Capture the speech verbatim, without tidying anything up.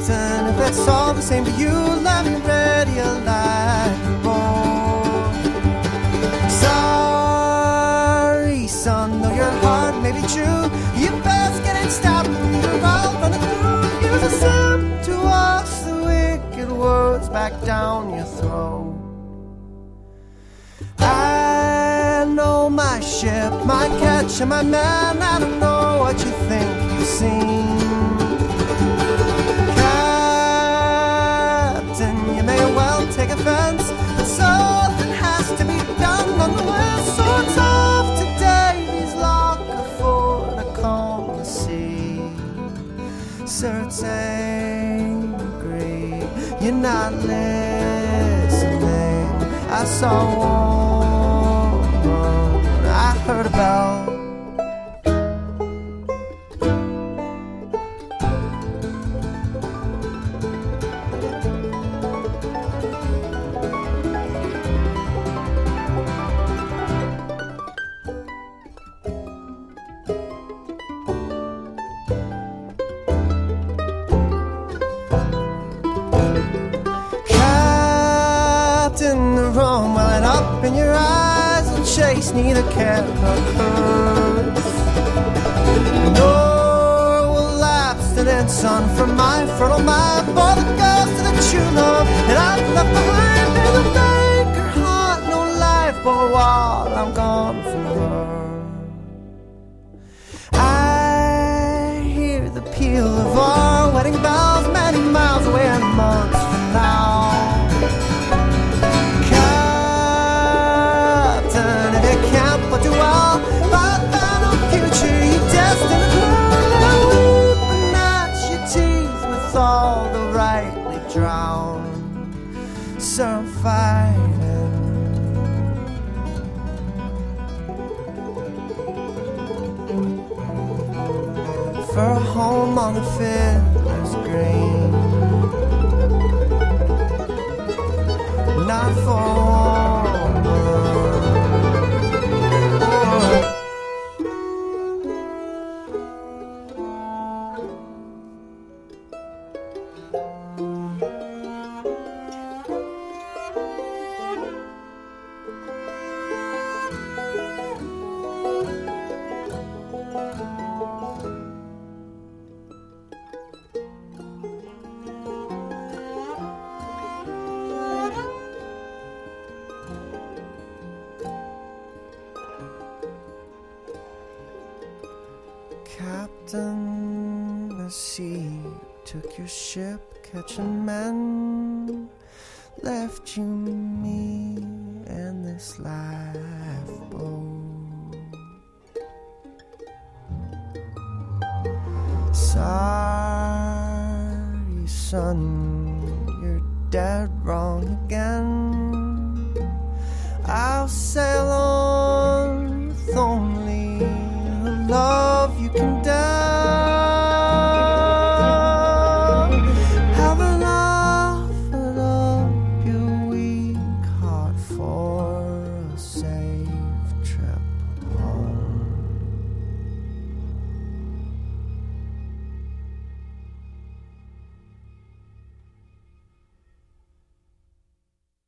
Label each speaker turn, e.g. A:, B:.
A: Captain, if it's all the same to you, let me radio like more. Sorry, son, though your heart may be true, you best get it stopped when you're out on the crew. Use a sim to wash the wicked words back down your throat. I know my ship, my catch, and my man. I don't know what you think you've seen. Captain, you may well take offense, but something has to be done nonetheless. So it's off today, these lock for the calm the sea. Sir, it's angry, you're not listening. I saw one, I heard a bell. In your eyes will chase neither care nor curse, nor will lapse the dead sun from my fertile mind. For the ghost of the true love that I've left behind will make her heart no life but while I'm gone from her. I hear the peal of our wedding bells many miles away and months from now. But do all but final future you destined to cry. Weep and gnat your teeth with all the rightly drowned. So I'm fighting for a home on the fiddler's green, not for Captain, the sea took your ship, catching men, left you me and this lifeboat. Sorry, son, you're dead wrong again. I'll sail on with only love.